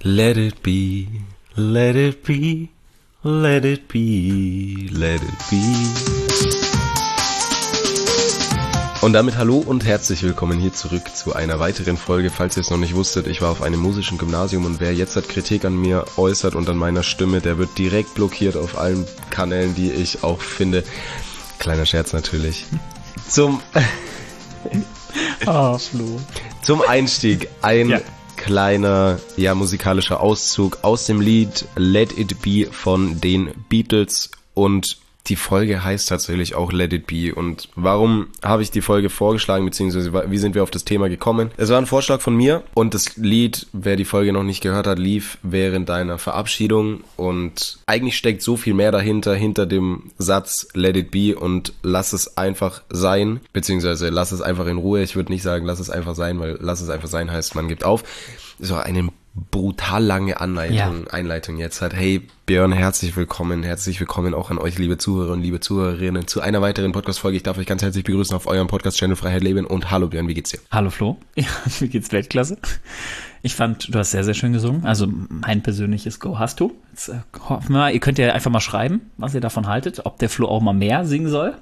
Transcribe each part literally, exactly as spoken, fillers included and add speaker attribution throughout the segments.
Speaker 1: Let it be, let it be, let it be, let it be. Und damit hallo und herzlich willkommen hier zurück zu einer weiteren Folge. Falls ihr es noch nicht wusstet, ich war auf einem musischen Gymnasium und wer jetzt hat Kritik an mir äußert und an meiner Stimme, der wird direkt blockiert auf allen Kanälen, die ich auch finde. Kleiner Scherz natürlich. Zum...
Speaker 2: Oh, Flo.
Speaker 1: Zum Einstieg ein
Speaker 2: ja.
Speaker 1: kleiner, ja, musikalischer Auszug aus dem Lied Let It Be von den Beatles, und die Folge heißt tatsächlich auch Let It Be. Und warum habe ich die Folge vorgeschlagen, beziehungsweise wie sind wir auf das Thema gekommen? Es war ein Vorschlag von mir und das Lied, wer die Folge noch nicht gehört hat, lief während deiner Verabschiedung, und eigentlich steckt so viel mehr dahinter, hinter dem Satz Let It Be und lass es einfach sein, beziehungsweise lass es einfach in Ruhe. Ich würde nicht sagen, lass es einfach sein, weil lass es einfach sein heißt, man gibt auf. So eine brutal lange Anleitung, ja. Einleitung jetzt hat. Hey Björn, herzlich willkommen, herzlich willkommen auch an euch, liebe Zuhörer und liebe Zuhörerinnen, zu einer weiteren Podcast-Folge. Ich darf euch ganz herzlich begrüßen auf eurem Podcast-Channel Freiheit Leben. Und hallo Björn, wie geht's dir?
Speaker 2: Hallo Flo, ja, mir geht's Weltklasse. Ich fand, du hast sehr, sehr schön gesungen. Also mein persönliches Go hast du. Jetzt äh, hoffen wir, ihr könnt ja einfach mal schreiben, was ihr davon haltet, ob der Flo auch mal mehr singen soll.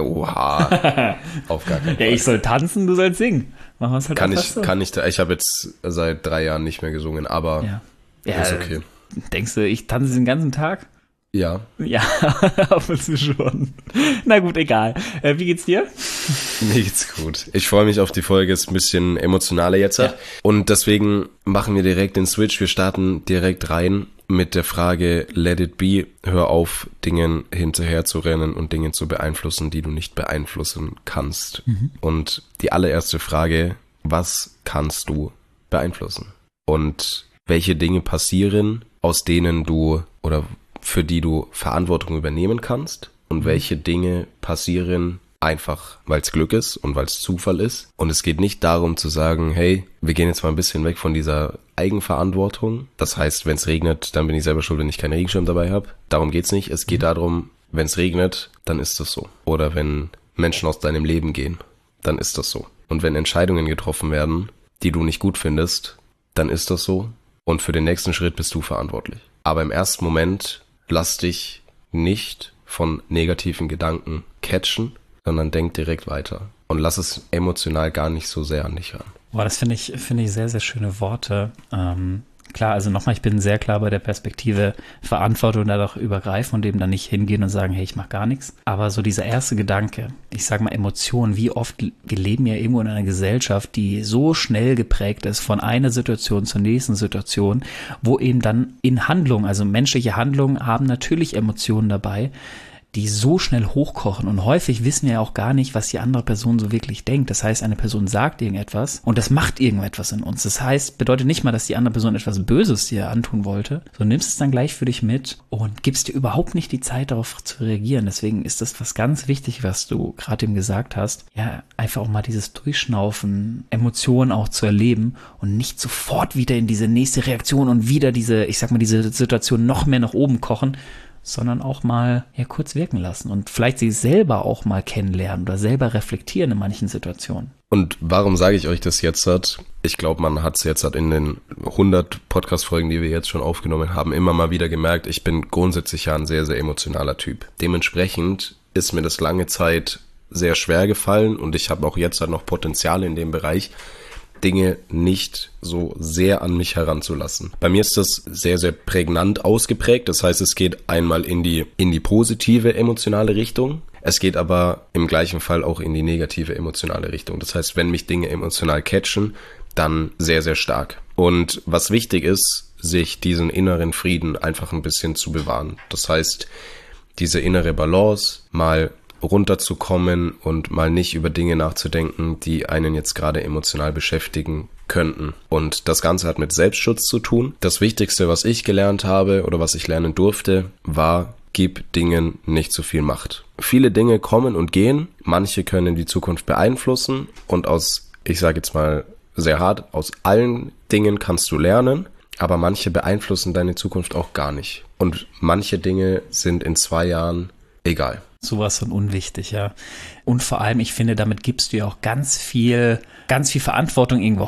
Speaker 1: Oha, auf gar keinen Fall.
Speaker 2: Ja, ich soll tanzen, du sollst singen. Machen wir es halt
Speaker 1: kann
Speaker 2: einfach
Speaker 1: ich,
Speaker 2: so.
Speaker 1: Kann ich, ich habe jetzt seit drei Jahren nicht mehr gesungen, aber
Speaker 2: ja. Ja,
Speaker 1: ist okay.
Speaker 2: Denkst du, ich tanze den ganzen Tag?
Speaker 1: Ja.
Speaker 2: Ja, ab und zu schon. Na gut, egal. Äh, wie geht's dir?
Speaker 1: Mir geht's gut. Ich freue mich auf die Folge, ist ein bisschen emotionaler jetzt. Ja. Und deswegen machen wir direkt den Switch. Wir starten direkt rein mit der Frage Let it be. Hör auf, Dingen hinterher zu rennen und Dinge zu beeinflussen, die du nicht beeinflussen kannst. Mhm. Und die allererste Frage, was kannst du beeinflussen? Und welche Dinge passieren, aus denen du oder für die du Verantwortung übernehmen kannst, und welche Dinge passieren einfach, weil es Glück ist und weil es Zufall ist. Und es geht nicht darum zu sagen, hey, wir gehen jetzt mal ein bisschen weg von dieser Eigenverantwortung. Das heißt, wenn es regnet, dann bin ich selber schuld, wenn ich keinen Regenschirm dabei habe. Darum geht's nicht. Es geht darum, wenn es regnet, dann ist das so. Oder wenn Menschen aus deinem Leben gehen, dann ist das so. Und wenn Entscheidungen getroffen werden, die du nicht gut findest, dann ist das so. Und für den nächsten Schritt bist du verantwortlich. Aber im ersten Moment lass dich nicht von negativen Gedanken catchen, sondern denk direkt weiter. Und lass es emotional gar nicht so sehr an dich ran.
Speaker 2: Boah, das finde ich, finde ich sehr, sehr schöne Worte. Ähm, klar, also nochmal, ich bin sehr klar bei der Perspektive Verantwortung da doch übergreifen und eben dann nicht hingehen und sagen, hey, ich mach gar nichts. Aber so dieser erste Gedanke, ich sag mal Emotionen, wie oft, wir leben ja irgendwo in einer Gesellschaft, die so schnell geprägt ist von einer Situation zur nächsten Situation, wo eben dann in Handlungen, also menschliche Handlungen haben natürlich Emotionen dabei, die so schnell hochkochen, und häufig wissen wir ja auch gar nicht, was die andere Person so wirklich denkt. Das heißt, eine Person sagt irgendetwas und das macht irgendetwas in uns. Das heißt, bedeutet nicht mal, dass die andere Person etwas Böses dir antun wollte. So, nimmst es dann gleich für dich mit und gibst dir überhaupt nicht die Zeit, darauf zu reagieren. Deswegen ist das was ganz wichtig, was du gerade eben gesagt hast. Ja, einfach auch mal dieses Durchschnaufen, Emotionen auch zu erleben und nicht sofort wieder in diese nächste Reaktion und wieder diese, ich sag mal, diese Situation noch mehr nach oben kochen, sondern auch mal ja kurz wirken lassen und vielleicht sich selber auch mal kennenlernen oder selber reflektieren in manchen Situationen.
Speaker 1: Und warum sage ich euch das jetzt? Ich glaube, man hat es jetzt in den hundert Podcast-Folgen, die wir jetzt schon aufgenommen haben, immer mal wieder gemerkt, ich bin grundsätzlich ja ein sehr, sehr emotionaler Typ. Dementsprechend ist mir das lange Zeit sehr schwer gefallen, und ich habe auch jetzt halt noch Potenzial in dem Bereich, Dinge nicht so sehr an mich heranzulassen. Bei mir ist das sehr, sehr prägnant ausgeprägt. Das heißt, es geht einmal in die, in die positive emotionale Richtung. Es geht aber im gleichen Fall auch in die negative emotionale Richtung. Das heißt, wenn mich Dinge emotional catchen, dann sehr, sehr stark. Und was wichtig ist, sich diesen inneren Frieden einfach ein bisschen zu bewahren. Das heißt, diese innere Balance mal runterzukommen und mal nicht über Dinge nachzudenken, die einen jetzt gerade emotional beschäftigen könnten. Und das Ganze hat mit Selbstschutz zu tun. Das Wichtigste, was ich gelernt habe oder was ich lernen durfte, war, gib Dingen nicht zu viel Macht. Viele Dinge kommen und gehen, manche können die Zukunft beeinflussen, und aus, ich sage jetzt mal sehr hart, aus allen Dingen kannst du lernen, aber manche beeinflussen deine Zukunft auch gar nicht. Und manche Dinge sind in zwei Jahren egal.
Speaker 2: Sowas von unwichtig, ja. Und vor allem, ich finde, damit gibst du ja auch ganz viel, ganz viel Verantwortung irgendwo auch ab.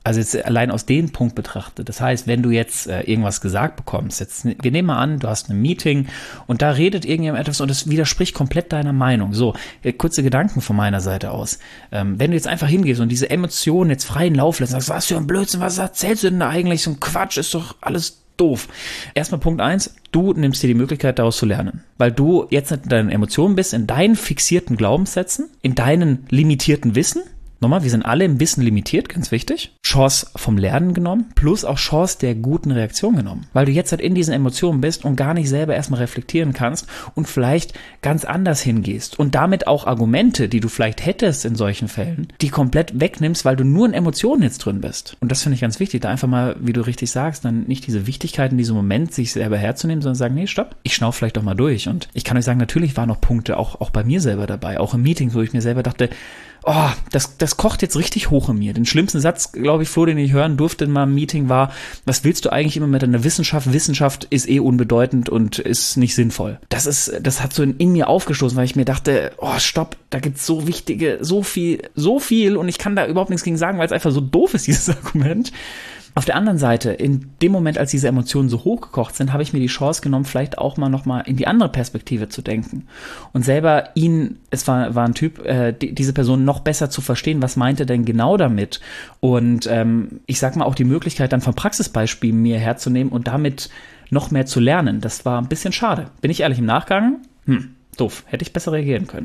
Speaker 2: Also jetzt allein aus dem Punkt betrachtet. Das heißt, wenn du jetzt äh, irgendwas gesagt bekommst, jetzt, wir nehmen mal an, du hast ein Meeting und da redet irgendjemand etwas und es widerspricht komplett deiner Meinung. So, äh, kurze Gedanken von meiner Seite aus. Ähm, wenn du jetzt einfach hingehst und diese Emotionen jetzt freien Lauf lässt, sagst, was für ein Blödsinn, was erzählst du denn da eigentlich? So ein Quatsch, ist doch alles doof. Erstmal Punkt eins, du nimmst dir die Möglichkeit, daraus zu lernen. Weil du jetzt in deinen Emotionen bist, in deinen fixierten Glaubenssätzen, in deinen limitierten Wissen. Nochmal, wir sind alle im Wissen limitiert, ganz wichtig. Chance vom Lernen genommen, plus auch Chance der guten Reaktion genommen. Weil du jetzt halt in diesen Emotionen bist und gar nicht selber erstmal reflektieren kannst und vielleicht ganz anders hingehst. Und damit auch Argumente, die du vielleicht hättest in solchen Fällen, die komplett wegnimmst, weil du nur in Emotionen jetzt drin bist. Und das finde ich ganz wichtig, da einfach mal, wie du richtig sagst, dann nicht diese Wichtigkeit in diesem Moment sich selber herzunehmen, sondern sagen, nee, stopp, ich schnauf vielleicht doch mal durch. Und ich kann euch sagen, natürlich waren noch Punkte auch, auch bei mir selber dabei, auch im Meeting, wo ich mir selber dachte, oh, das, das kocht jetzt richtig hoch in mir. Den schlimmsten Satz, glaube ich, Flo, den ich hören durfte in meinem Meeting war, was willst du eigentlich immer mit deiner Wissenschaft? Wissenschaft ist eh unbedeutend und ist nicht sinnvoll. Das ist, das hat so in, in mir aufgestoßen, weil ich mir dachte, oh, stopp, da gibt's so wichtige, so viel, so viel und ich kann da überhaupt nichts gegen sagen, weil es einfach so doof ist, dieses Argument. Auf der anderen Seite, in dem Moment, als diese Emotionen so hochgekocht sind, habe ich mir die Chance genommen, vielleicht auch mal nochmal in die andere Perspektive zu denken und selber ihn, es war, war ein Typ, äh, die, diese Person noch besser zu verstehen, was meint er denn genau damit und ähm, ich sag mal auch die Möglichkeit dann von Praxisbeispielen mir herzunehmen und damit noch mehr zu lernen. Das war ein bisschen schade. Bin ich ehrlich, im Nachgang? Hm, doof. Hätte ich besser reagieren können.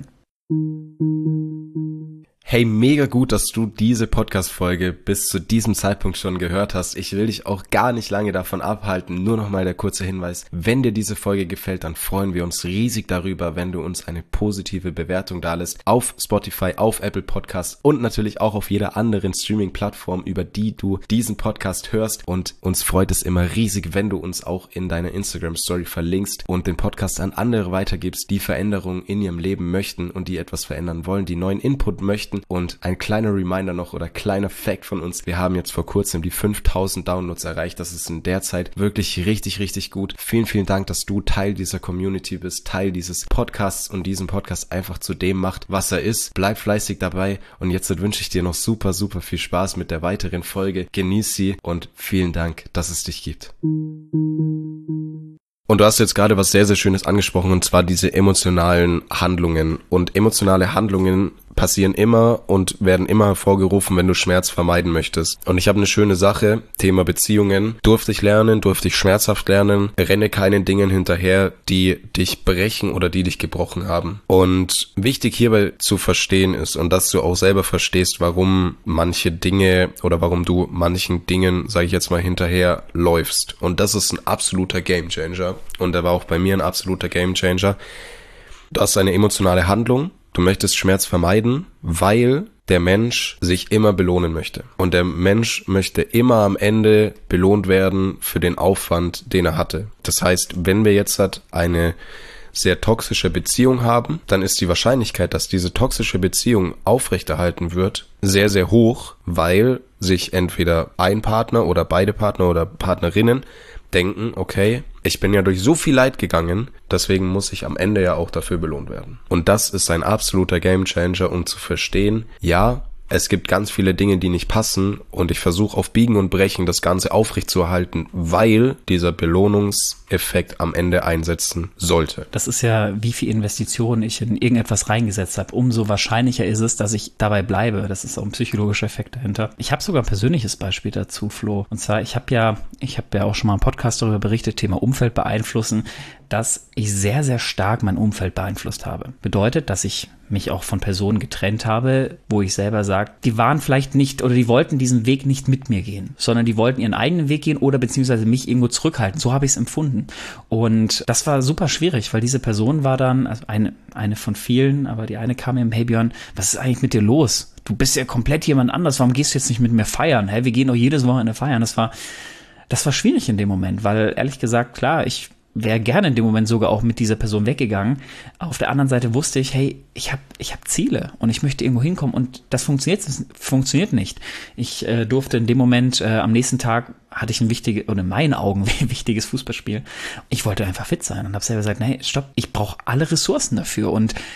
Speaker 1: Hey, mega gut, dass du diese Podcast-Folge bis zu diesem Zeitpunkt schon gehört hast. Ich will dich auch gar nicht lange davon abhalten. Nur nochmal der kurze Hinweis. Wenn dir diese Folge gefällt, dann freuen wir uns riesig darüber, wenn du uns eine positive Bewertung dalässt auf Spotify, auf Apple Podcasts und natürlich auch auf jeder anderen Streaming-Plattform, über die du diesen Podcast hörst. Und uns freut es immer riesig, wenn du uns auch in deiner Instagram-Story verlinkst und den Podcast an andere weitergibst, die Veränderungen in ihrem Leben möchten und die etwas verändern wollen, die neuen Input möchten. Und ein kleiner Reminder noch oder kleiner Fact von uns. Wir haben jetzt vor kurzem die fünftausend Downloads erreicht. Das ist in der Zeit wirklich richtig, richtig gut. Vielen, vielen Dank, dass du Teil dieser Community bist, Teil dieses Podcasts und diesen Podcast einfach zu dem macht, was er ist. Bleib fleißig dabei und jetzt wünsche ich dir noch super, super viel Spaß mit der weiteren Folge. Genieß sie und vielen Dank, dass es dich gibt. Und du hast jetzt gerade was sehr, sehr Schönes angesprochen, und zwar diese emotionalen Handlungen. Und emotionale Handlungen passieren immer und werden immer hervorgerufen, wenn du Schmerz vermeiden möchtest. Und ich habe eine schöne Sache, Thema Beziehungen. Durfte ich lernen, durfte ich schmerzhaft lernen. Renne keinen Dingen hinterher, die dich brechen oder die dich gebrochen haben. Und wichtig hierbei zu verstehen ist, und dass du auch selber verstehst, warum manche Dinge oder warum du manchen Dingen, sage ich jetzt mal, hinterher läufst. Und das ist ein absoluter Gamechanger. Und der war auch bei mir ein absoluter Gamechanger. Du hast eine emotionale Handlung. Du möchtest Schmerz vermeiden, weil der Mensch sich immer belohnen möchte. Und der Mensch möchte immer am Ende belohnt werden für den Aufwand, den er hatte. Das heißt, wenn wir jetzt halt eine sehr toxische Beziehung haben, dann ist die Wahrscheinlichkeit, dass diese toxische Beziehung aufrechterhalten wird, sehr, sehr hoch, weil sich entweder ein Partner oder beide Partner oder Partnerinnen denken, okay, ich bin ja durch so viel Leid gegangen, deswegen muss ich am Ende ja auch dafür belohnt werden. Und das ist ein absoluter Gamechanger, um zu verstehen, ja, es gibt ganz viele Dinge, die nicht passen und ich versuche auf Biegen und Brechen das Ganze aufrechtzuerhalten, weil dieser Belohnungseffekt am Ende einsetzen sollte.
Speaker 2: Das ist ja, wie viel Investitionen ich in irgendetwas reingesetzt habe. Umso wahrscheinlicher ist es, dass ich dabei bleibe. Das ist auch ein psychologischer Effekt dahinter. Ich habe sogar ein persönliches Beispiel dazu, Flo. Und zwar, ich habe ja, ich habe ja auch schon mal einen Podcast darüber berichtet, Thema Umfeld beeinflussen, dass ich sehr, sehr stark mein Umfeld beeinflusst habe. Bedeutet, dass ich mich auch von Personen getrennt habe, wo ich selber sage, die waren vielleicht nicht oder die wollten diesen Weg nicht mit mir gehen, sondern die wollten ihren eigenen Weg gehen oder beziehungsweise mich irgendwo zurückhalten. So habe ich es empfunden. Und das war super schwierig, weil diese Person war dann, also eine, eine von vielen, aber die eine kam mir im Hey Björn, was ist eigentlich mit dir los? Du bist ja komplett jemand anders, warum gehst du jetzt nicht mit mir feiern? Hä, wir gehen doch jedes Wochenende feiern. Das war, das war schwierig in dem Moment, weil ehrlich gesagt, klar, ich wäre gerne in dem Moment sogar auch mit dieser Person weggegangen. Auf der anderen Seite wusste ich, hey, ich habe ich hab Ziele und ich möchte irgendwo hinkommen und das funktioniert, das funktioniert nicht. Ich äh, durfte in dem Moment, äh, am nächsten Tag hatte ich ein wichtiges, oder in meinen Augen ein wichtiges Fußballspiel. Ich wollte einfach fit sein und habe selber gesagt, nee, stopp, ich brauche alle Ressourcen dafür und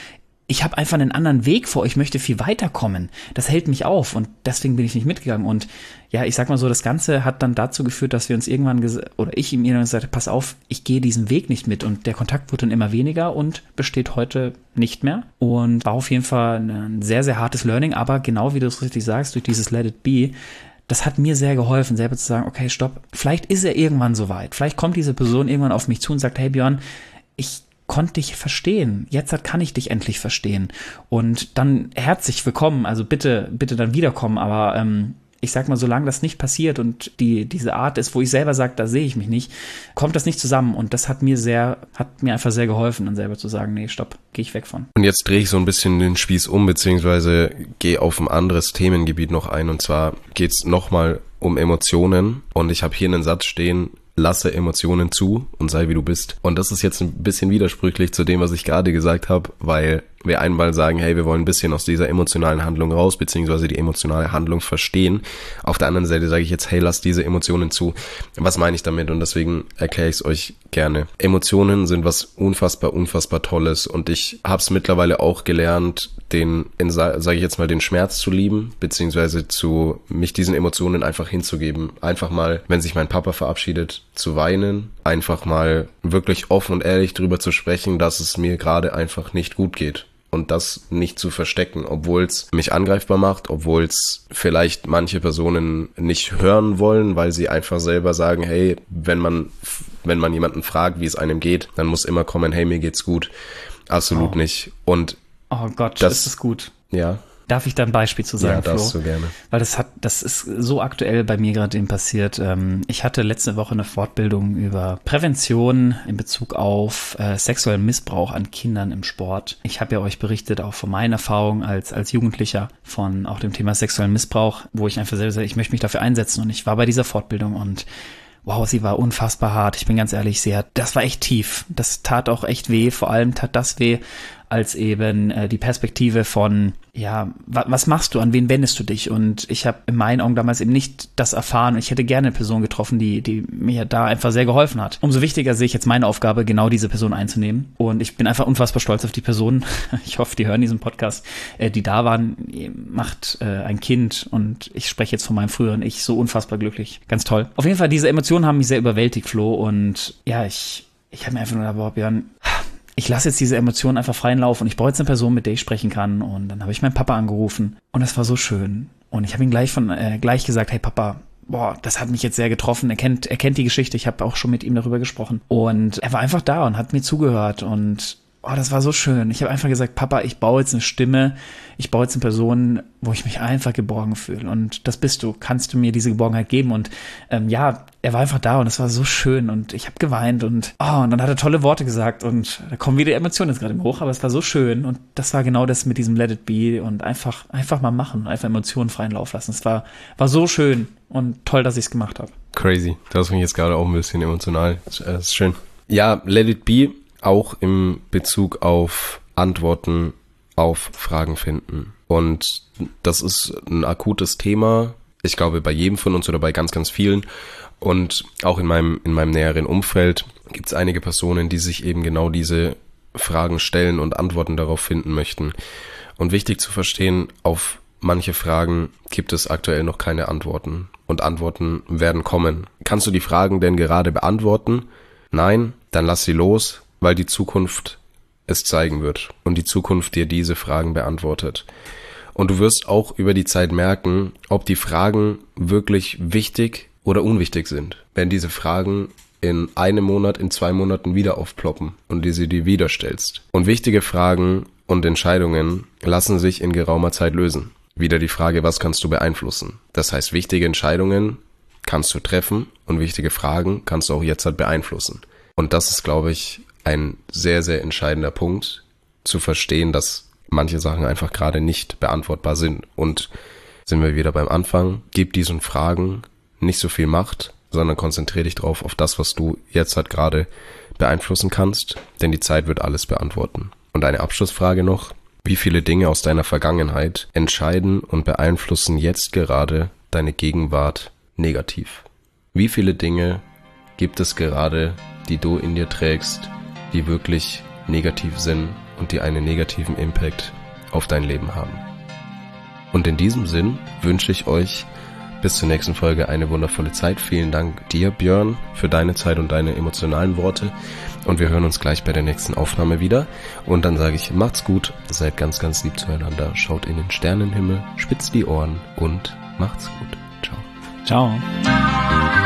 Speaker 2: ich habe einfach einen anderen Weg vor, ich möchte viel weiterkommen. Das hält mich auf und deswegen bin ich nicht mitgegangen. Und ja, ich sag mal so, das Ganze hat dann dazu geführt, dass wir uns irgendwann, ges- oder ich ihm irgendwann gesagt habe, pass auf, ich gehe diesen Weg nicht mit. Und der Kontakt wurde dann immer weniger und besteht heute nicht mehr. Und war auf jeden Fall ein sehr, sehr hartes Learning, aber genau wie du es richtig sagst, durch dieses Let It Be, das hat mir sehr geholfen, selber zu sagen, okay, stopp, vielleicht ist er irgendwann soweit. Vielleicht kommt diese Person irgendwann auf mich zu und sagt, hey Björn, ich konnte dich verstehen. Jetzt kann ich dich endlich verstehen. Und dann herzlich willkommen. Also bitte, bitte dann wiederkommen. Aber ähm, ich sag mal, solange das nicht passiert und die diese Art ist, wo ich selber sage, da sehe ich mich nicht, kommt das nicht zusammen. Und das hat mir sehr, hat mir einfach sehr geholfen, dann selber zu sagen, nee, stopp, gehe ich weg von.
Speaker 1: Und jetzt drehe ich so ein bisschen den Spieß um, beziehungsweise gehe auf ein anderes Themengebiet noch ein. Und zwar geht's nochmal um Emotionen. Und ich habe hier einen Satz stehen: Lasse Emotionen zu und sei wie du bist. Und das ist jetzt ein bisschen widersprüchlich zu dem, was ich gerade gesagt habe, weil wir einmal sagen, hey, wir wollen ein bisschen aus dieser emotionalen Handlung raus, beziehungsweise die emotionale Handlung verstehen. Auf der anderen Seite sage ich jetzt, hey, lass diese Emotionen zu. Was meine ich damit? Und deswegen erkläre ich es euch gerne. Emotionen sind was unfassbar, unfassbar Tolles und ich habe es mittlerweile auch gelernt, den, sage ich jetzt mal, den Schmerz zu lieben, beziehungsweise zu mich diesen Emotionen einfach hinzugeben. Einfach mal, wenn sich mein Papa verabschiedet, zu weinen, einfach mal wirklich offen und ehrlich drüber zu sprechen, dass es mir gerade einfach nicht gut geht. Und das nicht zu verstecken, obwohl es mich angreifbar macht, obwohl es vielleicht manche Personen nicht hören wollen, weil sie einfach selber sagen, hey, wenn man wenn man jemanden fragt, wie es einem geht, dann muss immer kommen, hey, mir geht's gut. Absolut
Speaker 2: oh.
Speaker 1: nicht. Und
Speaker 2: oh Gott,
Speaker 1: das
Speaker 2: ist es gut.
Speaker 1: Ja.
Speaker 2: Darf ich da ein Beispiel zu sagen,
Speaker 1: ja,
Speaker 2: Flo?
Speaker 1: darfst du gerne.
Speaker 2: Weil das hat, das ist so aktuell bei mir gerade eben passiert. Ich hatte letzte Woche eine Fortbildung über Prävention in Bezug auf äh, sexuellen Missbrauch an Kindern im Sport. Ich habe ja euch berichtet, auch von meinen Erfahrungen als, als Jugendlicher, von auch dem Thema sexuellen Missbrauch, wo ich einfach selber sage, ich möchte mich dafür einsetzen. Und ich war bei dieser Fortbildung und wow, sie war unfassbar hart. Ich bin ganz ehrlich, sie hat, das war echt tief. Das tat auch echt weh. Vor allem tat das weh, als eben äh, die Perspektive von, ja, wa- was machst du, an wen wendest du dich? Und ich habe in meinen Augen damals eben nicht das erfahren. Ich hätte gerne eine Person getroffen, die die mir da einfach sehr geholfen hat. Umso wichtiger sehe ich jetzt meine Aufgabe, genau diese Person einzunehmen. Und ich bin einfach unfassbar stolz auf die Personen. Ich hoffe, die hören diesen Podcast, äh, die da waren. Ihr macht äh, ein Kind und ich spreche jetzt von meinem früheren Ich, so unfassbar glücklich. Ganz toll. Auf jeden Fall, diese Emotionen haben mich sehr überwältigt, Flo. Und ja, ich, ich habe mir einfach nur gedacht, boah, Björn, ich lasse jetzt diese Emotionen einfach freien Lauf und ich brauche jetzt eine Person, mit der ich sprechen kann. Und dann habe ich meinen Papa angerufen und das war so schön. Und ich habe ihm gleich von äh, gleich gesagt, hey Papa, boah, das hat mich jetzt sehr getroffen. Er kennt, er kennt die Geschichte. Ich habe auch schon mit ihm darüber gesprochen. Und er war einfach da und hat mir zugehört und oh, das war so schön. Ich habe einfach gesagt, Papa, ich baue jetzt eine Stimme, ich baue jetzt eine Person, wo ich mich einfach geborgen fühle. Und das bist du. Kannst du mir diese Geborgenheit geben? Und ähm, ja, er war einfach da und es war so schön. Und ich habe geweint und oh, und dann hat er tolle Worte gesagt. Und da kommen wieder Emotionen jetzt gerade im Hoch, aber es war so schön. Und das war genau das mit diesem Let It Be und einfach einfach mal machen, einfach Emotionen freien Lauf lassen. Es war, war so schön und toll, dass ich es gemacht habe.
Speaker 1: Crazy. Das ist mich jetzt gerade auch ein bisschen emotional. Das ist schön. Ja, Let It Be auch im Bezug auf Antworten auf Fragen finden. Und das ist ein akutes Thema, ich glaube bei jedem von uns oder bei ganz, ganz vielen. Und auch in meinem, in meinem näheren Umfeld gibt es einige Personen, die sich eben genau diese Fragen stellen und Antworten darauf finden möchten. Und wichtig zu verstehen, auf manche Fragen gibt es aktuell noch keine Antworten. Und Antworten werden kommen. Kannst du die Fragen denn gerade beantworten? Nein, dann lass sie los, weil die Zukunft es zeigen wird und die Zukunft dir diese Fragen beantwortet. Und du wirst auch über die Zeit merken, ob die Fragen wirklich wichtig oder unwichtig sind. Wenn diese Fragen in einem Monat, in zwei Monaten wieder aufploppen und du sie dir wieder stellst. Und wichtige Fragen und Entscheidungen lassen sich in geraumer Zeit lösen. Wieder die Frage, was kannst du beeinflussen? Das heißt, wichtige Entscheidungen kannst du treffen und wichtige Fragen kannst du auch jetzt halt beeinflussen. Und das ist, glaube ich, ein sehr, sehr entscheidender Punkt, zu verstehen, dass manche Sachen einfach gerade nicht beantwortbar sind. Und sind wir wieder beim Anfang, gib diesen Fragen nicht so viel Macht, sondern konzentriere dich drauf auf das, was du jetzt halt gerade beeinflussen kannst, denn die Zeit wird alles beantworten. Und eine Abschlussfrage noch, wie viele Dinge aus deiner Vergangenheit entscheiden und beeinflussen jetzt gerade deine Gegenwart negativ? Wie viele Dinge gibt es gerade, die du in dir trägst, die wirklich negativ sind und die einen negativen Impact auf dein Leben haben. Und in diesem Sinn wünsche ich euch bis zur nächsten Folge eine wundervolle Zeit. Vielen Dank dir, Björn, für deine Zeit und deine emotionalen Worte. Und wir hören uns gleich bei der nächsten Aufnahme wieder. Und dann sage ich, macht's gut, seid ganz, ganz lieb zueinander, schaut in den Sternenhimmel, spitzt die Ohren und macht's gut. Ciao.
Speaker 2: Ciao.